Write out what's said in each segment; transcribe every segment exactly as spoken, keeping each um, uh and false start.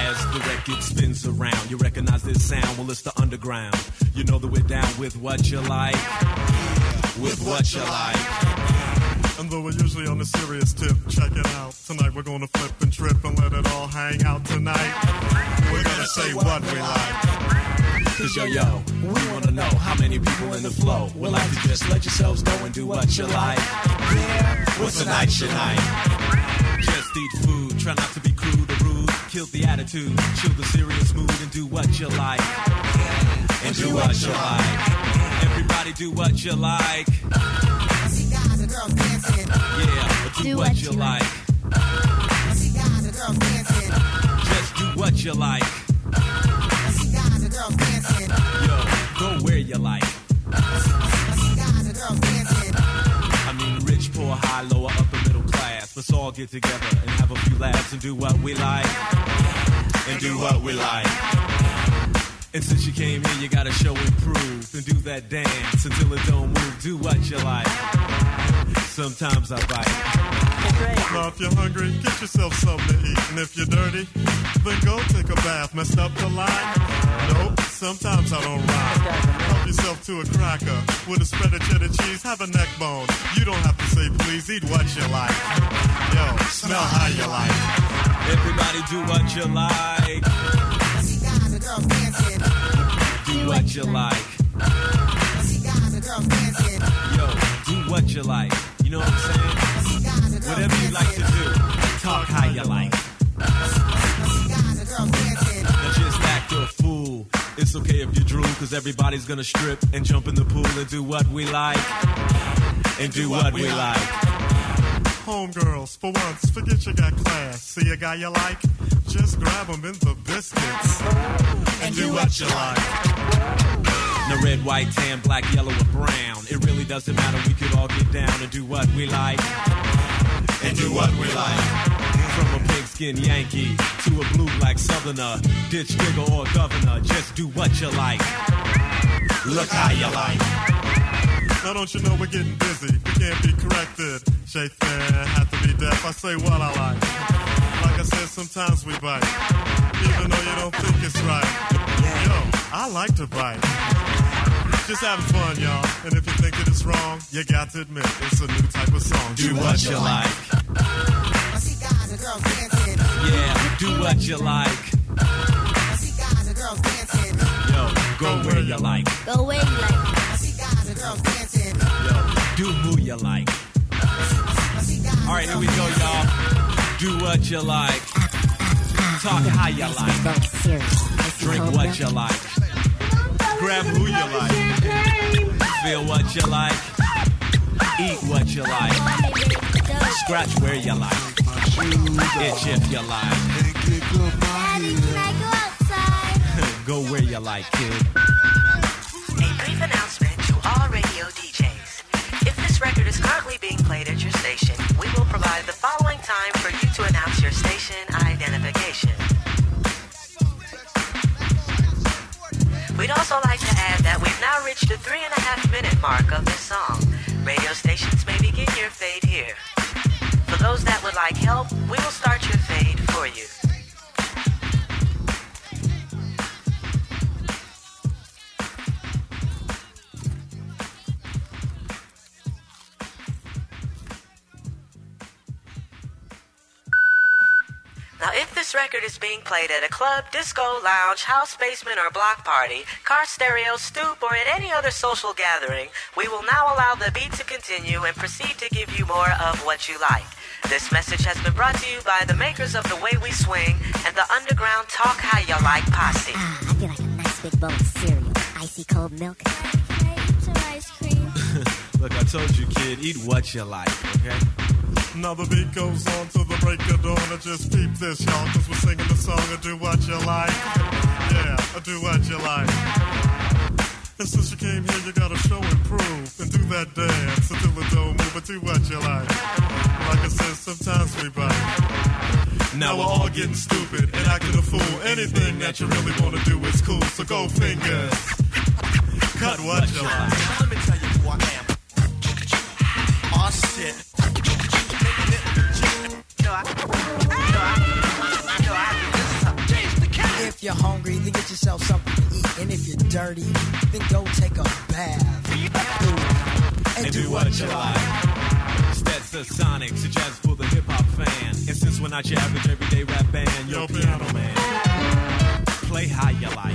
As the record spins around, you recognize this sound, well it's the underground. You know that we're down with what you like, with what you like. And though we're usually on a serious tip, check it out. Tonight we're gonna flip and trip and let it all hang out tonight. We're gonna say what we like. Cause yo yo, we wanna know how many people in the flow would like to just let yourselves go and do what you like. Yeah, what's the night you like? Just eat food, try not to be crude or rude. Kill the attitude, chill the serious mood and do what you like. And do what you like. Everybody do what you like. I see guys and girls dancing. Yeah, but do, do what, what you like. like. I see guys and girls dancing. Just do what you like. I see guys and girls dancing. Yo, go where you like. I see, I see guys and girls dancing. I mean, rich, poor, high, lower, upper, middle class. Let's all get together and have a few laughs and do what we like. And do what we like. And since you came here, you gotta show and prove and do that dance until it don't move. Do what you like. Sometimes I bite. Now if you're hungry, get yourself something to eat. And if you're dirty, then go take a bath. Messed up the line? Nope, sometimes I don't rhyme. Help yourself to a cracker with a spread of cheddar cheese. Have a neck bone. You don't have to say please, eat what you like. Yo, smell how you like. Everybody do what you like. I see guys and girls dancing. Do what you like. I see guys and girls dancing. Yo, do what you like. You know what I'm saying? I see guys and girls Whatever you like to do, talk how you like. I see guys and girls dancing. Now just act a fool. It's okay if you drool, cause everybody's gonna strip and jump in the pool and do what we like. And do what we like. Homegirls, for once, forget you got class. See a guy you like? Just grab him in the biscuits. And do what you like. Now red, white, tan, black, yellow, or brown. It really doesn't matter, we could all get down and do what we like. And do what we like. From a pigskin Yankee to a blue-black southerner, ditch digger or governor, just do what you like. Look how you like. Now don't you know we're getting busy? We can't be corrected. Shake fair, have to be deaf. I say what I like. Like I said, sometimes we bite, even though you don't think it's right. Yo, I like to bite. Just having fun, y'all. And if you think it is wrong, you got to admit it's a new type of song. Do what you like. I see guys and girls dancing. Yeah, do what you like. I see guys and girls dancing. Yo, go where you like. Go where you like. I see guys and girls dancing. Yo, do who you like. All right, here we go, y'all. Do what you like. Talk how you like. Drink what you like. Grab who you like. Feel what you like. Eat what you like. Scratch where you like. Itch if you like. Daddy, can I go outside? Go where you like, kid. A brief announcement to all radio D Js. If this record is currently being played at your station, we will provide the following time for you to announce your station identification. We'd also like to add that we've now reached the three and a half minute mark of this song. Radio stations may begin your fade here. For those that would like help, we will start your fade for you. Now, if this record is being played at a club, disco, lounge, house, basement, or block party, car stereo, stoop, or at any other social gathering, we will now allow the beat to continue and proceed to give you more of what you like. This message has been brought to you by the makers of The Way We Swing and the underground Talk How You Like posse. Ah, I feel like a nice big bowl of cereal. Icy cold milk. Can I eat some ice cream? Look, I told you, kid, eat what you like, okay? Now the beat goes on to the break of dawn. I just peep this, y'all, cause we're singing the song of Do What You Like. Yeah, do what you like. And since you came here, you gotta show and prove and do that dance until the don't move, but do what you like. Like I said, sometimes we bite. Now we're all getting stupid and acting a fool. Anything that you really wanna do is cool, so go fingers. Cut what you like. Let me tell you who I am. Oh shit. No, I, no, I, no, I, this is how James If you're hungry, then get yourself something to eat. And if you're dirty, then go take a bath. And, And do what you like. Stetson Sonic, suggest for the hip hop fan. And since we're not your average everyday rap band, yo, Yo, piano piano man, play how you like.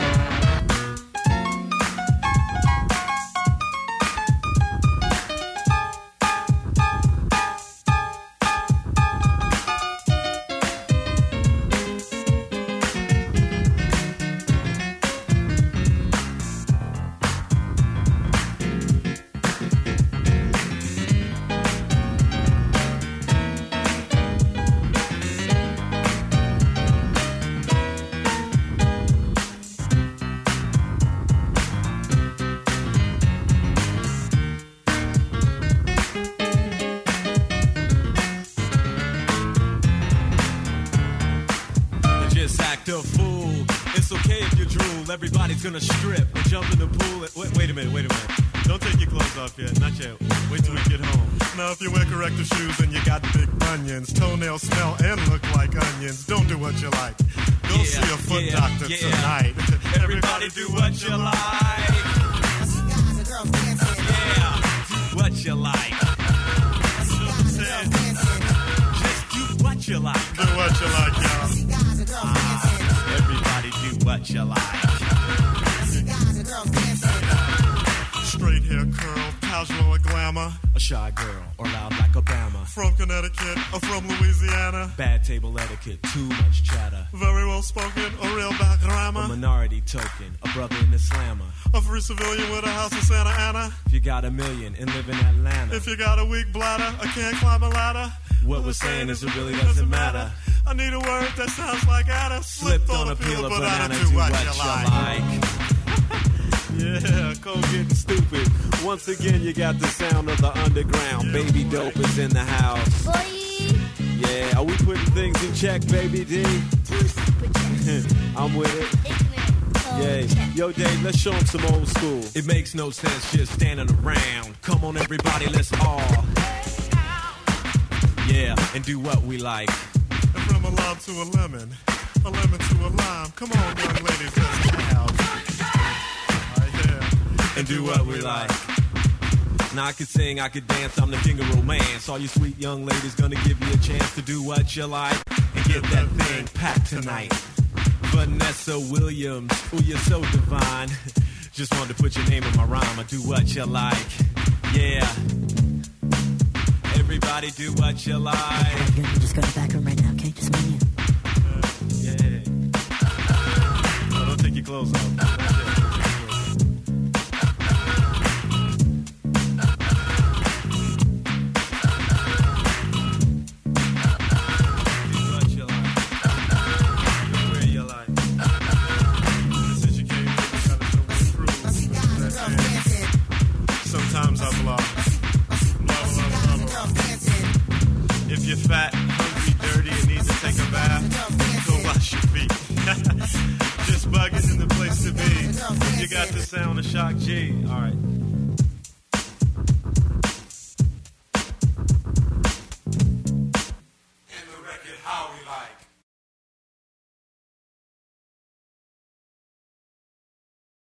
A fool. It's okay if you drool. Everybody's gonna strip and jump in the pool. And, wait, wait a minute, wait a minute. Don't take your clothes off yet. Not yet. Wait till we get home. Now if you wear corrective shoes and you got big bunions, toenails smell and look like onions, don't do what you like. Go Yeah, see a foot yeah, doctor yeah. tonight. Everybody do what you like. I see guys and girls dancing. Yeah, do what you like. I see guys and girls dancing. Just do what you like. Do what you like, y'all. I see guys and girls dancing. Everybody do what you like. I see guys and girls dancing. Straight hair curl, casual or glamour. A shy girl or loud like Obama. From Connecticut or from Louisiana. Bad table etiquette, too much chatter. Very well spoken or real bad A grammar. minority token, a brother in the slammer. A free civilian with a house in Santa Ana. If you got a million and live in Atlanta, If you got a weak bladder or can't climb a ladder. what we're saying is it really doesn't matter. I need a word that sounds like Anna. Slipped on a peel of banana, do what you like. Yeah, cold getting stupid. Once again, you got the sound of the underground. Baby Dope is in the house. Boy, Yeah, are we putting things in check, Baby D? too super check. I'm with it. Ignorant. Cold Yay. check. Yo, Dave, let's show them some old school. It makes no sense just standing around. Come on, everybody, let's all. Yeah, and do what we like. And from a lime to a lemon, a lemon to a lime. Come on, young ladies, let's get out. Right here. And do what we like. Now I could sing, I could dance, I'm the king of romance. All you sweet young ladies gonna give you a chance to do what you like and get that thing packed tonight. Vanessa Williams, ooh, you're so divine. Just wanted to put your name in my rhyme. I do what you like. Yeah. Everybody do what you like. I'm gonna just go to the back room right now, okay? Just me and you. Yeah. No, don't take your clothes off. Sometimes I blah. Blah, blah, blah, blah. If you're fat, hungry, dirty, and need to take a bath, go wash your feet. Just bugging in the place to be. You got the sound of Shock G. All right.